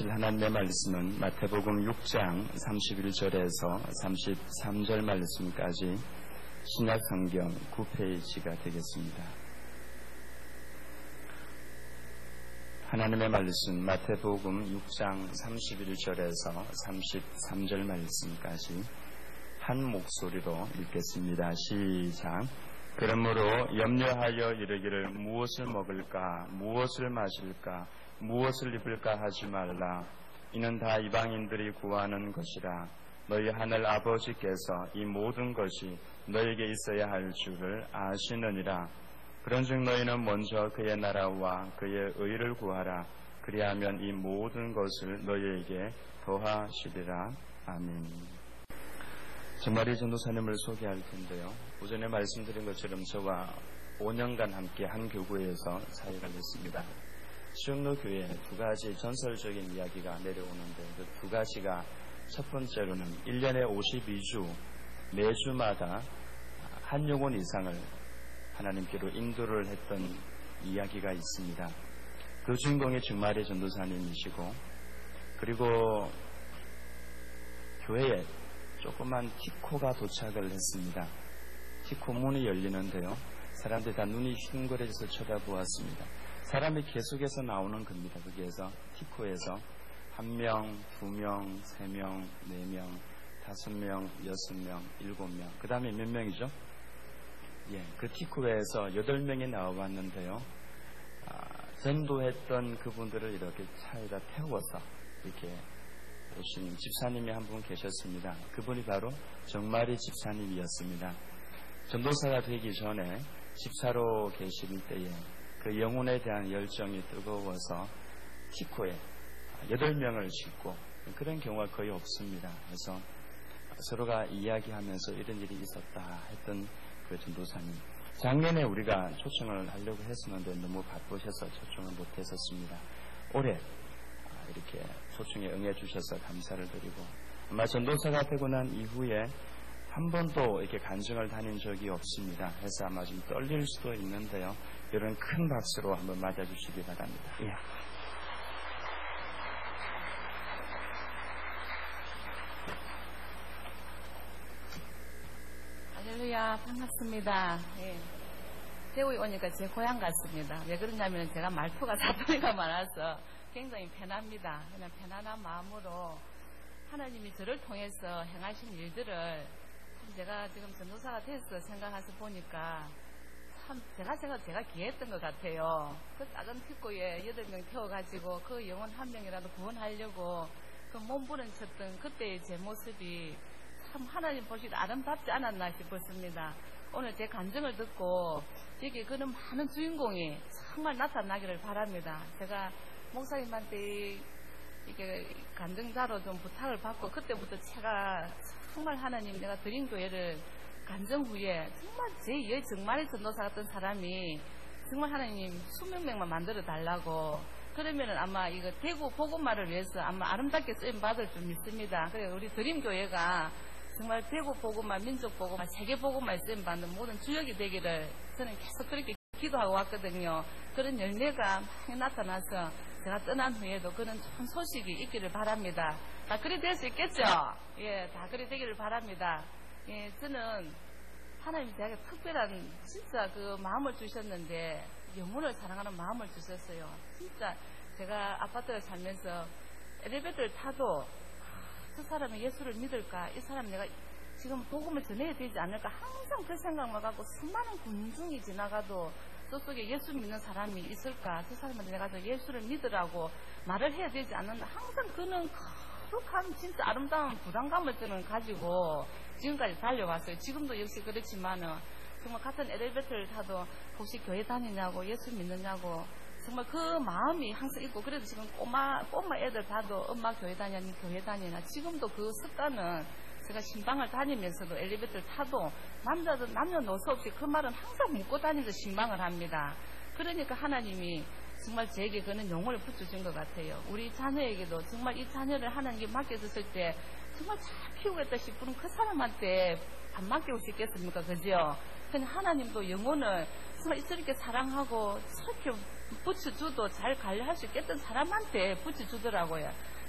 보실 하나님의 말씀은 마태복음 6장 31절에서 33절 말씀까지 신약 성경 9페이지가 되겠습니다. 하나님의 말씀 마태복음 6장 31절에서 33절 말씀까지 한 목소리로 읽겠습니다. 시작. 그러므로 염려하여 이르기를 무엇을 먹을까, 무엇을 마실까, 무엇을 입을까 하지 말라. 이는 다 이방인들이 구하는 것이라. 너희 하늘 아버지께서 이 모든 것이 너에게 있어야 할 줄을 아시느니라. 그런즉 너희는 먼저 그의 나라와 그의 의를 구하라. 그리하면 이 모든 것을 너희에게 더하시리라. 아멘. 정말이 전도사님을 소개할 텐데요. 오전에 말씀드린 것처럼 저와 5년간 함께 한 교구에서 사역을 했습니다. 수영로 교회에 두 가지 전설적인 이야기가 내려오는데 그 두 가지가 첫 번째로는 1년에 52주 매주마다 한 영혼 이상을 하나님께로 인도를 했던 이야기가 있습니다. 그 주인공이 정말의 전도사님이시고 그리고 교회에 조그만 티코가 도착을 했습니다. 티코 문이 열리는데요. 사람들이 다 눈이 흉그레져서 쳐다보았습니다. 사람이 계속해서 나오는 겁니다. 거기에서 티코에서 1명, 2명, 3명, 4명, 5명, 6명, 7명 그 다음에 몇 명이죠? 그 티코에서 8명이 나와봤는데요. 전도했던 그분들을 이렇게 차에다 태워서 이렇게 오신 집사님이 한 분 계셨습니다. 그분이 바로 정말이 집사님이었습니다. 전도사가 되기 전에 집사로 계실 때에 그 영혼에 대한 열정이 뜨거워서 티코에 8명을 싣고 그런 경우가 거의 없습니다. 그래서 서로가 이야기하면서 이런 일이 있었다 했던 그 전도사님. 작년에 우리가 초청을 하려고 했었는데 너무 바쁘셔서 초청을 못했었습니다. 올해 이렇게 초청에 응해주셔서 감사를 드리고 아마 전도사가 되고 난 이후에 한 번도 이렇게 간증을 다닌 적이 없습니다. 그래서 아마 좀 떨릴 수도 있는데요. 이런 큰 박수로 한번 맞아주시기 바랍니다. 할렐루야, 반갑습니다. 대구에 오니까 제 고향 같습니다. 왜 그러냐면 제가 말투가 사투리가 많아서 굉장히 편합니다. 그냥 편안한 마음으로 하나님이 저를 통해서 행하신 일들을 제가 지금 전도사가 돼서 생각해서 보니까 참 제가 기했던 것 같아요. 그 작은 티코에 8명 태워가지고 그 영혼 한 명이라도 구원하려고 그 몸부림쳤던 그때의 제 모습이 참 하나님 보시기에 아름답지 않았나 싶었습니다. 오늘 제 간증을 듣고 여기 그런 많은 주인공이 정말 나타나기를 바랍니다. 제가 목사님한테 이게 간증자로 좀 부탁을 받고 그때부터 제가 정말 하나님 내가 드린 교회를 간증 후에 정말 제2의 정말의 전도사 같은 사람이 정말 하나님 20명만 만들어 달라고 그러면은 아마 이거 대구 복음화를 위해서 아마 아름답게 쓰임 받을 줄 믿습니다. 그래서 우리 드림교회가 정말 대구 복음화, 민족 복음화, 세계 복음화에 쓰임 받는 모든 주역이 되기를 저는 계속 그렇게 기도하고 왔거든요. 그런 열매가 많이 나타나서 제가 떠난 후에도 그런 좋은 소식이 있기를 바랍니다. 다 그리 될 수 있겠죠? 다 그리 되기를 바랍니다. 저는 하나님이 제게 특별한 진짜 그 마음을 주셨는데 영혼을 사랑하는 마음을 주셨어요. 진짜 제가 아파트를 살면서 엘리베이터를 타도 저 사람이 예수를 믿을까? 이 사람 내가 지금 복음을 전해야 되지 않을까? 항상 그 생각만 갖고 수많은 군중이 지나가도 저속에 예수 믿는 사람이 있을까? 저 사람한테 내가 저 예수를 믿으라고 말을 해야 되지 않는다. 항상 그는 거룩한 진짜 아름다운 부담감을 저는 가지고 지금까지 달려왔어요. 지금도 역시 그렇지만은 정말 같은 엘리베이터를 타도 혹시 교회 다니냐고 예수 믿느냐고 정말 그 마음이 항상 있고 그래도 지금 꼬마 애들 봐도 엄마 교회 다니냐 교회 다니냐 지금도 그 습관은 제가 신방을 다니면서도 엘리베이터를 타도 남자든 남녀노소 없이 그 말은 항상 묻고 다니면서 신방을 합니다. 그러니까 하나님이 정말 제게 그는 영혼을 붙여준 것 같아요. 우리 자녀에게도 정말 이 자녀를 하나님께 맡겨줬을 때 정말 잘 키우겠다 싶으면 그 사람한테 안 맡기고 싶겠습니까? 그죠? 그냥 하나님도 영혼을 정말 이렇게 사랑하고 저렇게 붙여줘도 잘 관리할 수 있겠던 사람한테 붙여주더라고요.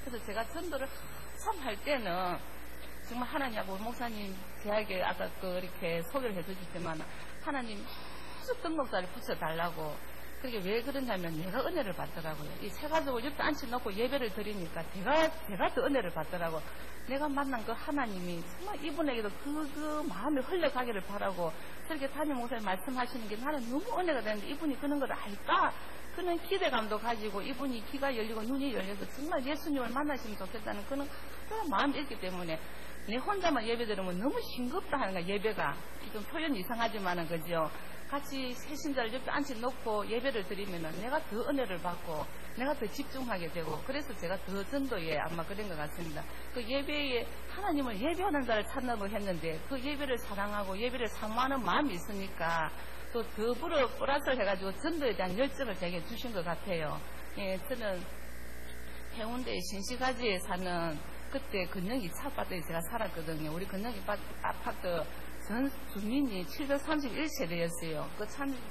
그래서 제가 전도를 처음 할 때는 정말 하나님하고 목사님 제에게 아까 이렇게 소개를 해주셨지만 하나님 계속 등록사를 붙여달라고. 그게 왜 그러냐면 내가 은혜를 받더라고요. 이 세 가족을 옆에 앉혀놓고 예배를 드리니까 제가 더 은혜를 받더라고. 내가 만난 그 하나님이 정말 이분에게도 그 마음이 흘러가기를 바라고 그렇게 담임 목사님 말씀하시는 게 나는 너무 은혜가 되는데 이분이 그런 걸 알까? 그런 기대감도 가지고 이분이 귀가 열리고 눈이 열려서 정말 예수님을 만나시면 좋겠다는 그런 마음이 있기 때문에 내 혼자만 예배 드리면 너무 싱겁다 하는 거야. 예배가 좀 표현 이상하지만은 그죠. 같이 새 신자를 옆에 앉혀놓고 예배를 드리면은 내가 더 은혜를 받고 내가 더 집중하게 되고 그래서 제가 더 전도에 아마 그런 것 같습니다. 그 예배에 하나님을 예배하는 자를 찾는다고 했는데 그 예배를 사랑하고 예배를 사모하는 마음이 있으니까 또 더불어 플러스를 해가지고 전도에 대한 열정을 제게 주신 것 같아요. 예, 저는 해운대 신시가지에 사는 그때 건영 2차 아파트에 제가 살았거든요. 우리 건영 아파트 전 주민이 731세대였어요. 그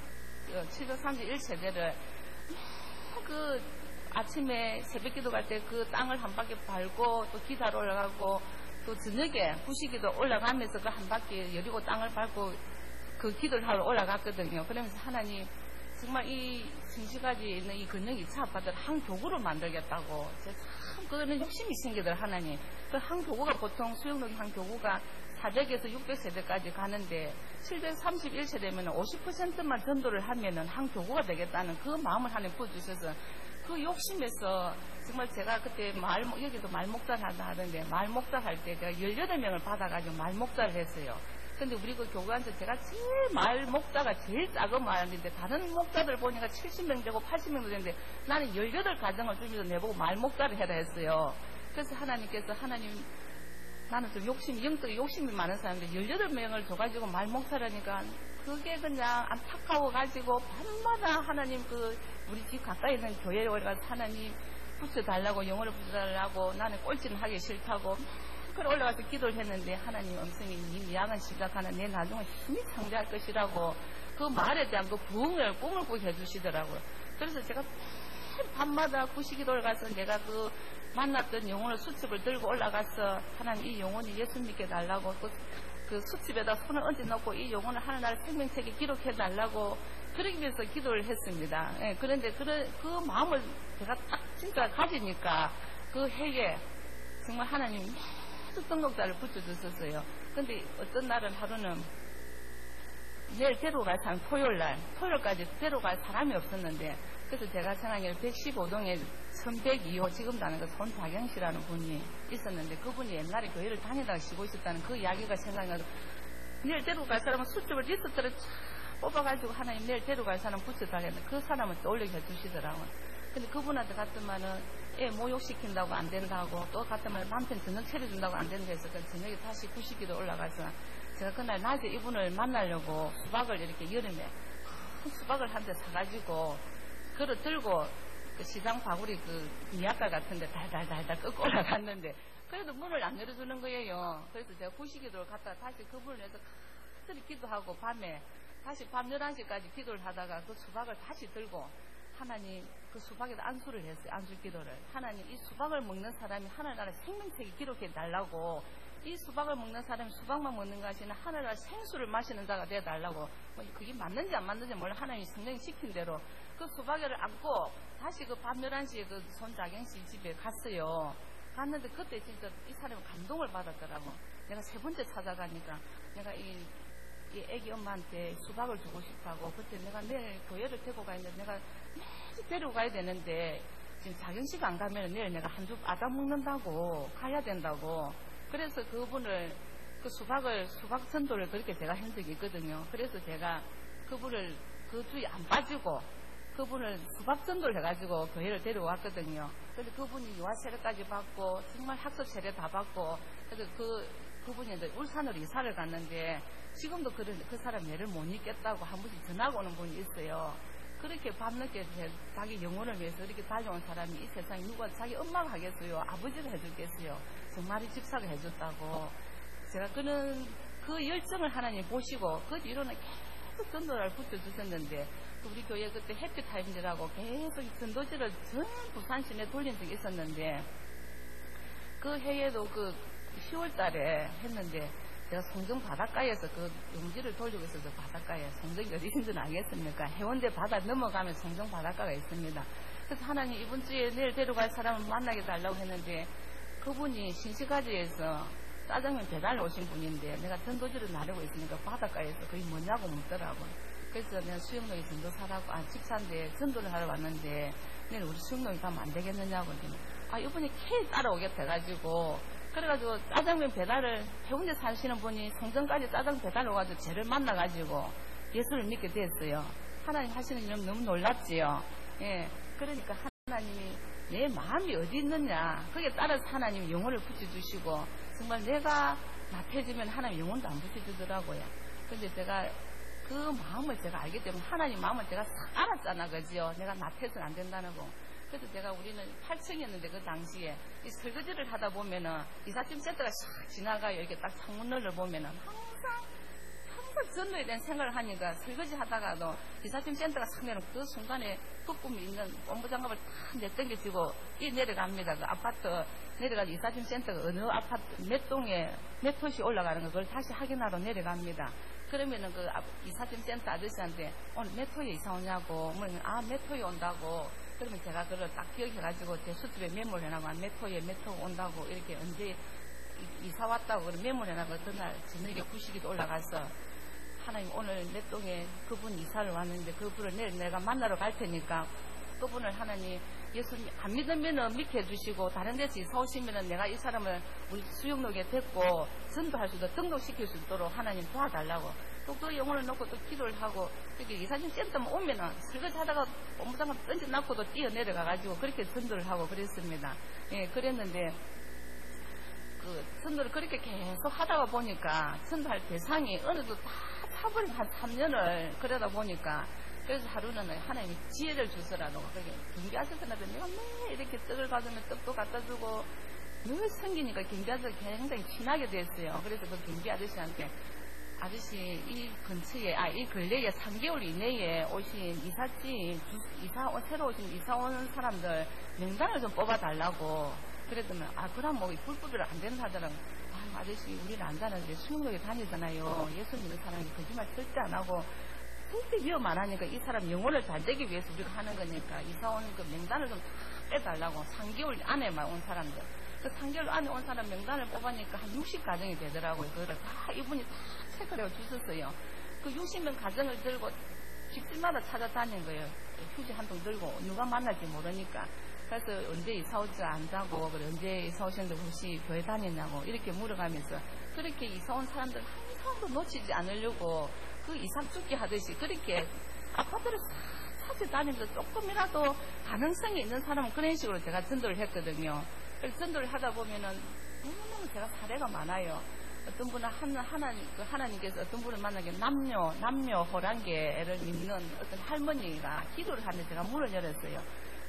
731세대를 그 아침에 새벽 기도 갈 때 그 땅을 한 바퀴 밟고 또 기사로 올라가고 또 저녁에 구시기도 올라가면서 그 한 바퀴 여리고 땅을 밟고 그 기도를 하러 올라갔거든요. 그러면서 하나님 정말 이 신시가지에 있는 이 건영 2차 아파트를 한 교구로 만들겠다고 제가 참 그거는 욕심이 생기더라. 하나님 그 한 교구가 보통 수영동이 한 교구가 400에서 600세대까지 가는데 731세대면 50%만 전도를 하면은 한 교구가 되겠다는 그 마음을 하나님 부어주셔서 그 욕심에서 정말 제가 그때 여기도 말목자를 하던데 말목자를 할 때 제가 18명을 받아가지고 말목자를 했어요. 근데 우리 그 교구한테 제가 제일 말목자가 제일 작은 말인데 다른 목자들 보니까 70명 되고 80명도 되는데 나는 18가정을 주면서 내보고 말목자를 해라 했어요. 그래서 하나님께서 나는 좀 영적인 욕심이 많은 사람인데 18명을 줘가지고 말목사라니까 그게 그냥 안타까워가지고 밤마다 하나님 우리 집 가까이 있는 교회에 올라가서 하나님 붙여달라고 영어를 붙여달라고 나는 꼴찌는 하기 싫다고 그래 올라가서 기도를 했는데 하나님 음성이 네 미약한 시작하는 내 나중에 힘이 창조할 것이라고 그 말에 대한 그 부흥을 꿈을 꾸게 해주시더라고요. 그래서 제가 밤마다 구시기도를 가서 내가 만났던 영혼의 수첩을 들고 올라가서 하나님 이 영혼이 예수 믿게 달라고 그 수첩에다 손을 얹어놓고 이 영혼을 하나님의 생명책에 기록해 달라고 그러기 위해서 기도를 했습니다. 예, 그런데 그 마음을 제가 딱 진짜 가지니까 그 해에 정말 하나님 계속 등록자를 붙여줬었어요. 근데 어떤 날은 하루는 내일 데려갈 사람 토요일까지 데려갈 사람이 없었는데 그래서 제가 생각에 115동에 1102호 지금도 아는 그 손자경 씨라는 분이 있었는데 그분이 옛날에 교회를 다니다가 쉬고 있었다는 그 이야기가 생각나서 내일 데려갈 사람은 수첩을 리스트를 뽑아가지고 하나님 내일 데려갈 사람 붙여달랬는데 그 사람을 또 올리게 해주시더라고요. 근데 그분한테 갔더만은 애 모욕시킨다고 안 된다고 또 갔더만 남편 저녁 차려준다고 안 된다 해서 저녁에 다시 구시기도 올라가서 제가 그날 낮에 이분을 만나려고 수박을 이렇게 여름에 큰 수박을 한 대 사가지고 그릇 들고 그 시장 바구리 미약가 같은데 달달달달 끄고 올라갔는데 그래도 문을 안 열어주는 거예요. 그래서 제가 구시기도를 갔다가 다시 그분을 해서 간절히 기도하고 밤에 다시 밤 11시까지 기도를 하다가 그 수박을 다시 들고 하나님 그 수박에다 안수를 했어요. 안수 기도를. 하나님 이 수박을 먹는 사람이 하늘나라 생명책에 기록해 달라고 이 수박을 먹는 사람이 수박만 먹는 것이 아니라 하늘나라 생수를 마시는 자가 되어달라고 그게 맞는지 안 맞는지 몰라 하나님이 성령이 시킨 대로 그 수박에를 안고 다시 그 밤 11시에 그 손자경씨 집에 갔어요. 갔는데 그때 진짜 이 사람이 감동을 받았더라고. 내가 세 번째 찾아가니까 내가 이 애기 엄마한테 수박을 주고 싶다고 그때 내가 내일 교회를 데리고 가 있는데 내가 매일 데리고 가야 되는데 지금 자경씨가 안 가면 내일 내가 한 주 아다 먹는다고 가야 된다고 그래서 그분을 그 수박 선도를 그렇게 제가 한 적이 있거든요. 그래서 제가 그분을 그 주에 안 빠지고 그분을 수박 선도를 해가지고 교회를 데려왔거든요. 근데 그분이 유아 세례까지 받고 정말 학습 세례 다 받고 그래서 그분이 이제 울산으로 이사를 갔는데 지금도 그 사람 애를 못 잊겠다고 한 번씩 전화가 오는 분이 있어요. 그렇게 밤늦게 자기 영혼을 위해서 이렇게 달려온 사람이 이 세상에 누가 자기 엄마가 하겠어요? 아버지가 해줬겠어요? 정말이 집사가 해줬다고. 제가 그 열정을 하나님 보시고 그 뒤로는 계속 전도를 붙여주셨는데 우리 교회 그때 해피타임즈라고 계속 전도지를 전 부산 시내 돌린 적이 있었는데 그 해에도 그 10월 달에 했는데 제가 송정 바닷가에서 그 용지를 돌리고 있어서 바닷가에 송정이 어디신지는 알겠습니까? 해운대 바다 넘어가면 송정 바닷가가 있습니다. 그래서 하나님 이번 주에 내일 데려갈 사람을 만나게 달라고 했는데 그분이 신시가지에서 짜장면 배달 오신 분인데 내가 전도지를 나르고 있으니까 바닷가에서 그게 뭐냐고 묻더라고요. 그래서 내가 수영동에 전도사라고 집사인데 전도를 하러 왔는데 내일 우리 수영동에 가면 안 되겠느냐고 했더니 이분이 K 따라오겠다 해가지고 그래가지고 짜장면 배달을 해운대 사시는 분이 성전까지 짜장 배달 오가지고 쟤를 만나가지고 예수를 믿게 됐어요. 하나님 하시는 일 너무 놀랍지요. 예, 그러니까 하나님이 내 마음이 어디 있느냐 거기에 따라서 하나님이 영혼을 붙여주시고 정말 내가 나태해지면 하나님 영혼도 안 붙여주더라고요. 근데 제가 그 마음을 제가 알기 때문에 하나님 마음을 제가 싹 알았잖아, 그지요? 내가 나태해서는 안 된다는 거. 그래서 제가 우리는 8층이었는데 그 당시에 이 설거지를 하다 보면은 이삿짐 세트가 싹 지나가요. 이렇게 딱 창문을 보면은 항상 전도에 대한 생각을 하니까 설거지 하다가도 이삿짐 센터가 상대는 그 순간에 부품이 있는 본부장갑을 다 내땡겨지고 내려갑니다. 그 아파트 내려가서 이삿짐 센터가 어느 아파트 몇 동에 몇 호시 올라가는 거 그걸 다시 확인하러 내려갑니다. 그러면은 그 이삿짐 센터 아저씨한테 오늘 몇 호에 이사 오냐고 몇 호에 온다고 그러면 제가 그걸 딱 기억해가지고 제 수첩에 메모를 해놔고 몇 호에 몇 호 온다고 이렇게 언제 이사 왔다고 메모를 해놔고 그날 저녁에 9시기도 올라가서 하나님 오늘 내 동에 그분 이사를 왔는데 그분을 내일 내가 만나러 갈 테니까 그분을 하나님 예수님 안 믿으면은 믿게 해주시고 다른 데서 이사 오시면은 내가 이 사람을 우리 수영록에 데리고 전도할 수도 등록시킬 수 있도록 하나님 도와달라고 또 그 영혼을 놓고 또 기도를 하고 이렇게 이사님 센터만 오면은 설거지 하다가 본부장갑 던져놓고도 뛰어 내려가가지고 그렇게 전도를 하고 그랬습니다. 예, 그랬는데 그 전도를 그렇게 계속 하다가 보니까 전도할 대상이 어느도 다 차버린 한 3년을 그러다 보니까 그래서 하루는 하나님이 지혜를 주서라도 그렇게 경비하셨는데 내가 매일 이렇게 떡을 가져오면 떡도 갖다 주고 늘 생기니까 경비 아저씨 굉장히 친하게 됐어요. 그래서 그 경비 아저씨한테 아저씨 이 근처에 이 근래에 3개월 이내에 오신 이삿짐 새로 오신 이사 오는 사람들 명단을 좀 뽑아달라고 그랬더니 그럼 뭐 불법으로 안 되는 사람은 아저씨 우리는 안 다니는데 수능록에 다니잖아요. 예수 믿는 사람이 거짓말 절대 안 하고 절대 위험 안 하니까 이 사람 영혼을 잘 되기 위해서 우리가 하는 거니까 이사 오는 그 명단을 좀 다 빼달라고 3개월 안에만 온 사람들 그 3개월 안에 온 사람 명단을 뽑으니까 한 60가정이 되더라고요. 그걸 다 이분이 다 체크를 해주셨어요. 그 60명 가정을 들고 집집마다 찾아다닌 거예요. 휴지 한 통 들고 누가 만날지 모르니까 그래서 언제 이사 오지 안다고 언제 이사 오셨는데 혹시 교회 다녔냐고 이렇게 물어가면서 그렇게 이사 온 사람들 한 사람도 놓치지 않으려고 그 이삭 죽기 하듯이 그렇게 아파트를 찾아다니면서 조금이라도 가능성이 있는 사람은 그런 식으로 제가 전도를 했거든요. 그래서 전도를 하다 보면은 너무너무 제가 사례가 많아요. 어떤 분은 하나님께서 어떤 분을 만나게 남녀 호랑개를 믿는 어떤 할머니가 기도를 하는데 제가 문을 열었어요.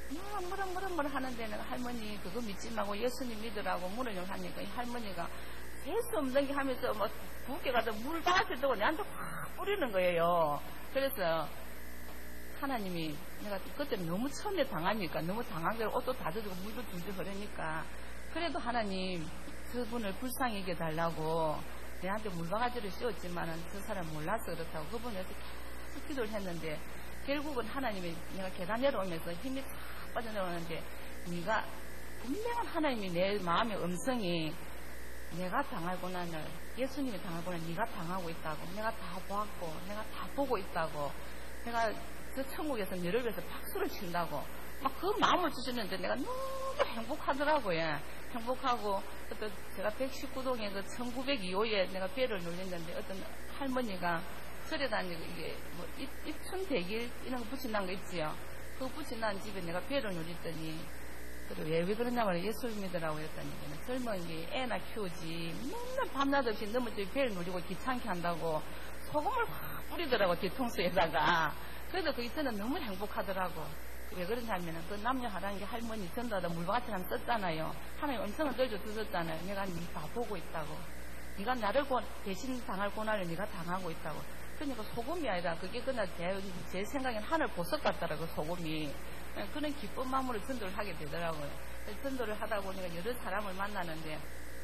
뭐라 하는데 내가 할머니 그거 믿지 말고 예수님 믿으라고 문을 열하니까 이 할머니가 될 수 없는 게 하면서 뭐 부엌에 가서 물 바가지를 두고 내한테 확 뿌리는 거예요. 그래서 하나님이 내가 그때 너무 처음에 당하니까 너무 당한 대로 옷도 다 젖고 물도 줄줄 흐르니까 그래도 하나님 그분을 불쌍히 여겨 달라고 내한테 물바가지를 씌웠지만은 그 사람 몰라서 그렇다고 그분에서 계속 기도를 했는데 결국은 하나님이 내가 계단 내려오면서 힘이 싹 빠져내려오는데 네가 분명한 하나님이 내 마음의 음성이 내가 당할 고난을 예수님이 당할 고난을 네가 당하고 있다고 내가 다 보았고 내가 다 보고 있다고 내가 그 천국에서 너를 위해서 박수를 친다고 막 그 마음을 주시는데 내가 너무 행복하더라고요. 행복하고 어떤 제가 119동에 그 1902호에 내가 배를 눌렸는데 어떤 할머니가 절에 다니고 이게 뭐 입춘대길 이런 거 붙인다는 거 있지요. 그거 붙인다는 집에 내가 배를 눌렸더니 왜 그러냐면 예수 믿으라고 했더니 젊은 게 애나 키우지 맨날 밤낮 없이 너무 저기 배를 누리고 귀찮게 한다고 소금을 확 뿌리더라고 뒤통수에다가. 그래도 그 이때는 너무 행복하더라고. 왜 그러냐면은 그 남녀 하라는 게 할머니 전도하다 물바가지 한 썼잖아요. 하나님 음성을 들려 주셨잖아요. 내가 네 다 보고 있다고. 네가 나를 대신 당할 고난을 네가 당하고 있다고. 그러니까 소금이 아니라 그게 그날 제 생각엔 하늘 보석 같더라고 소금이. 그런 기쁜 마음으로 전도를 하게 되더라고요. 전도를 하다 보니까 여러 사람을 만나는데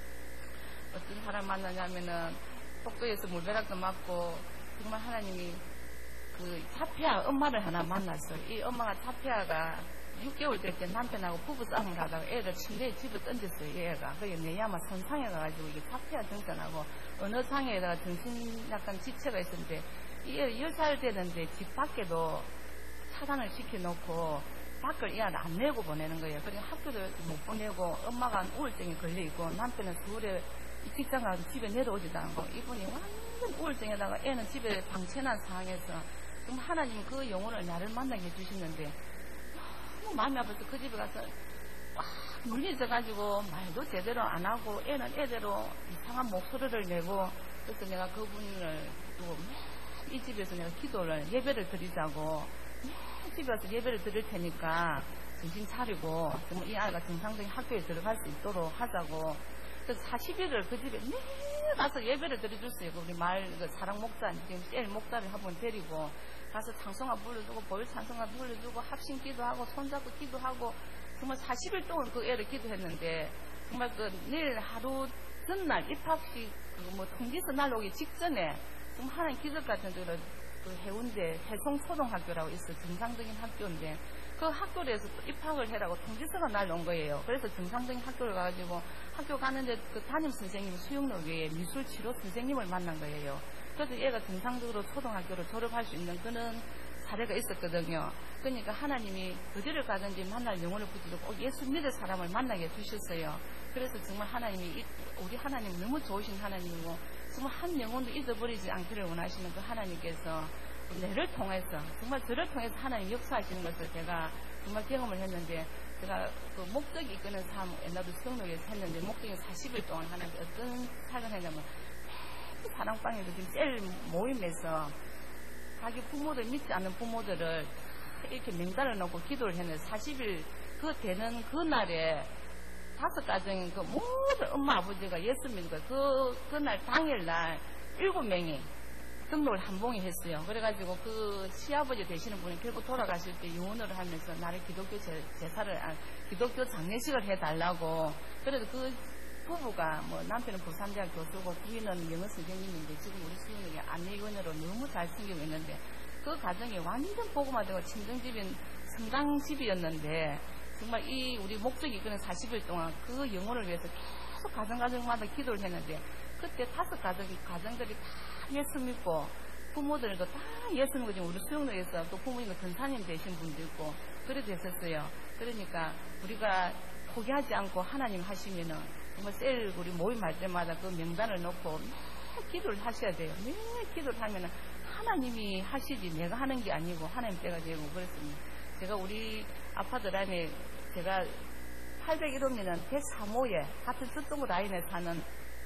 어떤 사람 만나냐면은 복도에서 물벼락도 맞고 정말 하나님이 그 차피아 엄마를 하나 만났어요. 이 엄마가 차피아가 6개월 될 때 남편하고 부부 싸움을 하다가 애를 침대에 집어 던졌어요. 얘가. 그게 뇌야마 손상해 가지고 이게 차피아 증상하고 어느 장애에다가 정신 약간 지체가 있었는데 이 애 10살 되는데 집 밖에도 차단을 시켜놓고 밖을 이 아이를 안 내고 보내는 거예요. 그러니까 학교도 못 보내고 엄마가 우울증에 걸려있고 남편은 서울에 직장 가서 집에 내려오지도 않고 이분이 완전 우울증에다가 애는 집에 방치난 상황에서 정말 하나님 그 영혼을 나를 만나게 해주시는데 너무 마음이 아파서 그 집에 가서 막 눌리져가지고 말도 제대로 안 하고 애는 애대로 이상한 목소리를 내고 그래서 내가 그분을 두고 이 집에서 내가 기도를 예배를 드리자고 집에 와서 예배를 드릴 테니까 정신 차리고 정말 이 아이가 정상적인 학교에 들어갈 수 있도록 하자고 그래서 40일을 그 집에 매일 가서 예배를 드려줬어요. 우리 마을 사랑 목사 지금 셀 목사를 한번 데리고 가서 찬송가 불러주고 보혈 찬송가 불러주고 합심 기도하고 손잡고 기도하고 정말 40일 동안 그 애를 기도했는데 정말 그 내일 하루 전날 입학식 뭐 통지서 날오기 직전에 정말 하나님 기적 같은 데로 그 해운대 해송초등학교라고 있어 정상적인 학교인데 그 학교에서 입학을 해라고 통지서가 날온 거예요. 그래서 정상적인 학교를 가가지고 학교 가는데 그 담임 선생님이 수영로교에 미술치료 선생님을 만난 거예요. 그래서 얘가 정상적으로 초등학교를 졸업할 수 있는 그런 사례가 있었거든요. 그러니까 하나님이 어디를 가든지 만날 영혼을 붙이고 예수 믿을 사람을 만나게 해주셨어요. 그래서 정말 하나님이 우리 하나님 너무 좋으신 하나님이고 정말 한 영혼도 잊어버리지 않기를 원하시는 그 하나님께서 내를 통해서 정말 저를 통해서 하나님 역사하시는 것을 제가 정말 경험을 했는데 제가 그 목적이 이끄는 삶 옛날도 수영록에서 했는데 목적이 40일 동안 하는데 어떤 사역을 했냐면 사랑방에서 지금 셀 모임에서 자기 부모들 믿지 않는 부모들을 이렇게 명단을 넣고 기도를 했는데 40일 그 되는 그날에 5가정인 그 모든 엄마 아버지가 예수 믿는 거예요. 그날 당일날 7명이 등록을 한 봉에 했어요. 그래가지고 그 시아버지 되시는 분이 결국 돌아가실 때 유언을 하면서 나를 기독교 기독교 장례식을 해달라고. 그래도 그 부부가 뭐 남편은 부산대학 교수고 부인은 영어 선생님인데 지금 우리 수영이 안내위원으로 너무 잘 챙기고 있는데 그 가정이 완전 복음화 되고 친정집인 성당집이었는데 정말 이 우리 목적이 이끄는 40일 동안 그 영혼을 위해서 계속 가정마다 기도를 했는데 그때 5가정들이 다 예수 믿고 부모들도 다 예수 믿고 지금 우리 수영로에서 또 부모님도 권사님 되신 분도 있고 그래 됐었어요. 그러니까 우리가 포기하지 않고 하나님 하시면은 정말 셀 우리 모임할 때마다 그 명단을 놓고 매일 기도를 하셔야 돼요. 매일 기도를 하면은 하나님이 하시지 내가 하는 게 아니고 하나님 때가 되고 그랬습니다. 제가 우리 아파트 안에 제가 801호면은 제3호에 같은 서동구 라인에 사는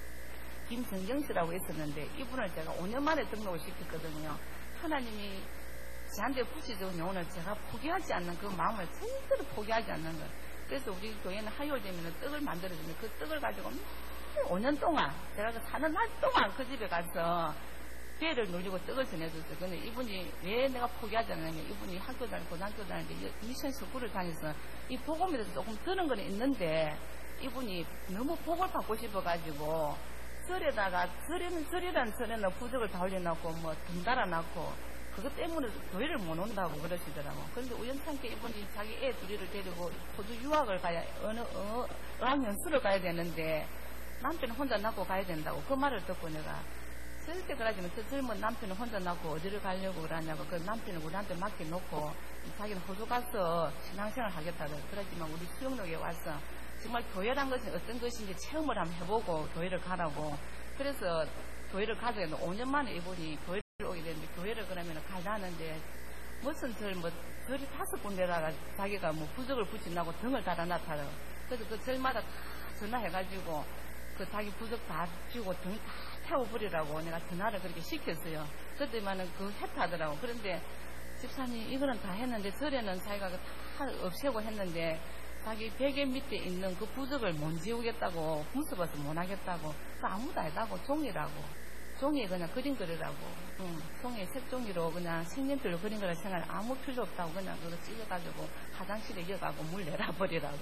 김정경 씨라고 있었는데 이분을 제가 5년 만에 등록을 시켰거든요. 하나님이 저한테 붙여준 영혼을 제가 포기하지 않는 그 마음을 절대로 포기하지 않는 거예요. 그래서 우리 교회는 화요일 되면 떡을 만들어주는데 그 떡을 가지고 5년 동안 제가 사는 날 동안 그 집에 가서 배를 눌리고 떡을 전해줬어요. 근데 이분이 왜 내가 포기하지 않느냐. 이분이 학교 다니고 고등학교 다니는데 미션 스쿨을 다녀서 이 복음에 대해서 조금 들은 건 있는데 이분이 너무 복을 받고 싶어가지고 절에다가 절이라는 절에는 부적을 다 올려놓고 뭐 등 달아놨고 그것 때문에 교회를 못 온다고 그러시더라고. 그런데 우연찮게 이분이 자기 애 둘이를 데리고 호주 유학을 가야 어느 어학연수를 가야 되는데 남편은 혼자 낳고 가야 된다고 그 말을 듣고 내가 절대 그러지만 저 젊은 남편은 혼자 낳고 어디를 가려고 그러냐고 그 남편은 우리한테 맡겨놓고 자기는 호주 가서 신앙생활 하겠다고 그러지만 우리 수영록에 와서 정말 교회란 것이 어떤 것인지 체험을 한번 해보고 교회를 가라고. 그래서 교회를 가게 했는데 5년 만에 이분이 교회를 오게 됐는데 교회를 그러면 가라는데 무슨 절이 5군데다가 자기가 뭐 부적을 붙인다고 등을 달아놨다고. 그래서 그 절마다 다 전화해가지고 그 자기 부적 다 주고 등 다 태워버리라고 내가 전화를 그렇게 시켰어요. 그때만은 그 했다더라고. 그런데 집사님 이거는 다 했는데 절에는 자기가 다 없애고 했는데 자기 베개 밑에 있는 그 부적을 못 지우겠다고 무서워서 못 하겠다고 그 아무도 아니다고 종이라고 종이에 그냥 그림 그리라고 종이에 색종이로 그냥 색연필로 그린 거라 생각 아무 필요 없다고 그냥 그거 찢어가지고 화장실에 이어가고 물 내려버리라고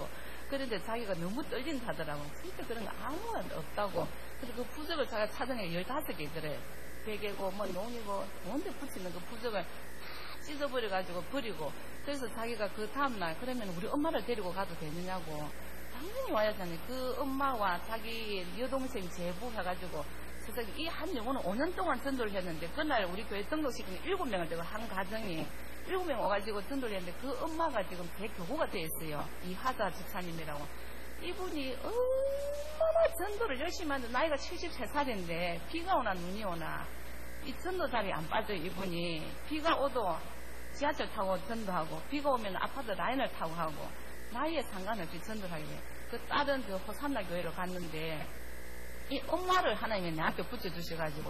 그런데 자기가 너무 떨린다더라고. 진짜 그런 거 아무것도 없다고. 그래서 그 부적을 자기가 찾아낸 게 15개 그래. 베개고 뭐 농이고 뭔데 붙이는 그 부적을 다 찢어버려가지고 버리고. 그래서 자기가 그 다음날 그러면 우리 엄마를 데리고 가도 되느냐고. 당연히 와야잖아요. 그 엄마와 자기 여동생 제부 해가지고 이 한 영혼은 5년 동안 전도를 했는데 그날 우리 교회 등록시키는 7명을 되고 한 가정이 7명 와가지고 전도를 했는데 그 엄마가 지금 대교구가 되어 있어요. 이하자 집사님이라고. 이분이 얼마나 전도를 열심히 하는데 나이가 73살인데 비가 오나 눈이 오나 이 전도 자리에 안 빠져요. 이분이 비가 오도 지하철 타고 전도하고 비가 오면 아파트 라인을 타고 하고 나이에 상관없이 전도를 하게 돼요. 그 다른 그 호산나 교회로 갔는데 이 엄마를 하나님이 내한테 붙여주셔가지고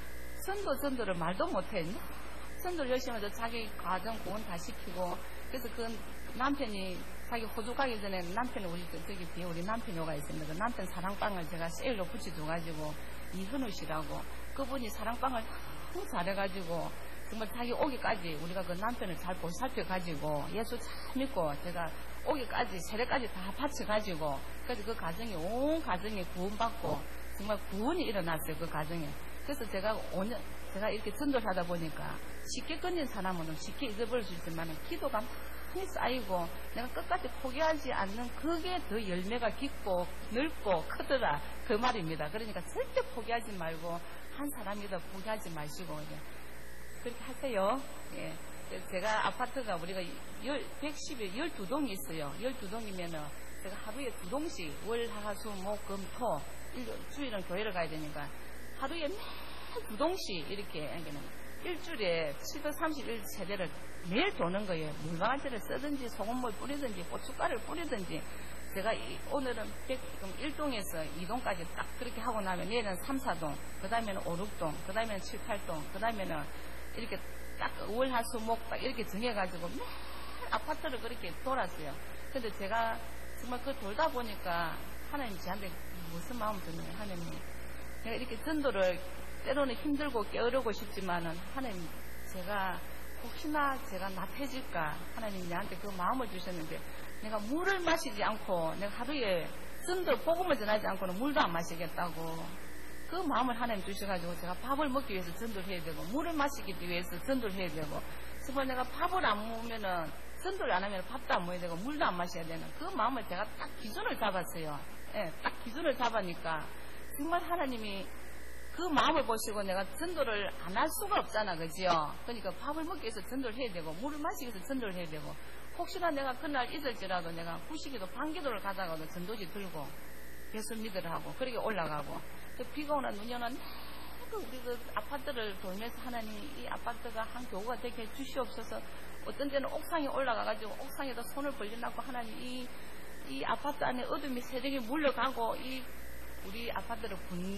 전도를 말도 못해. 전도를 열심히 해서 자기 가정 구원 다 시키고 그래서 그 남편이 자기 호주 가기 전에 남편이 우리 저기 뒤에 우리 남편이 오가 있습니다. 그 남편 사랑방을 제가 세일로 붙여줘가지고 이현우 씨라고 그분이 사랑방을 너무 잘해가지고 정말 자기 오기까지 우리가 그 남편을 잘 보살펴가지고 예수 잘 믿고 제가 오기까지 세례까지 다 바쳐가지고 그래서 그 가정이 온 가정이 구원받고 정말 구원이 일어났어요. 그 가정에. 그래서 제가 이렇게 전도를 하다 보니까 쉽게 끊는 사람은 쉽게 잊어버릴 수 있지만 기도가 많이 쌓이고 내가 끝까지 포기하지 않는 그게 더 열매가 깊고 넓고 크더라 그 말입니다. 그러니까 절대 포기하지 말고 한 사람이다 포기하지 마시고 그렇게 하세요. 예. 제가 아파트가 우리가 12동이 있어요. 12동이면은 제가 하루에 2동씩 월, 화, 수, 목, 금, 토 주일은 교회를 가야 되니까 하루에 매일 2동씩 이렇게 일주일에 731세대를 매일 도는 거예요. 물방아지를 쓰든지 소금물 뿌리든지 고춧가루를 뿌리든지 제가 오늘은 1동에서 2동까지 딱 그렇게 하고 나면 내일은 3, 4동 그 다음에는 5, 6동 그 다음에는 7, 8동 그 다음에는 이렇게 딱 월, 화, 수, 목 딱 이렇게 정해가지고 매일 아파트를 그렇게 돌았어요. 근데 제가 정말 그 돌다 보니까 하나님 저한테 무슨 마음 드네요. 하나님 내가 이렇게 전도를 때로는 힘들고 게으르고 싶지만은 하나님 제가 혹시나 제가 나태해질까 하나님 내한테 그 마음을 주셨는데 내가 물을 마시지 않고 내가 하루에 전도 복음을 전하지 않고는 물도 안 마시겠다고 그 마음을 하나님 주셔가지고 제가 밥을 먹기 위해서 전도를 해야 되고 물을 마시기 위해서 전도를 해야 되고 정말 내가 밥을 안 먹으면은 전도를 안 하면 밥도 안 먹어야 되고 물도 안 마셔야 되는 그 마음을 제가 딱 기준을 잡았어요. 예, 딱 기준을 잡으니까 정말 하나님이 그 마음을 보시고 내가 전도를 안 할 수가 없잖아, 그지요? 그러니까 밥을 먹기 위해서 전도를 해야 되고 물을 마시기 위해서 전도를 해야 되고 혹시나 내가 그날 잊을지라도 내가 구시기도 반기도를 가다가도 전도지 들고 예수 믿으라 하고 그렇게 올라가고 또 비가 오나 눈이 오나 우리 그 아파트를 돌면서 하나님 이 아파트가 한 교구가 되게 해주시옵소서. 어떤 때는 옥상에 올라가가지고 옥상에다 손을 벌려놓고 하나님 이 아파트 안에 어둠이 세력이 물러가고 이 우리 아파트를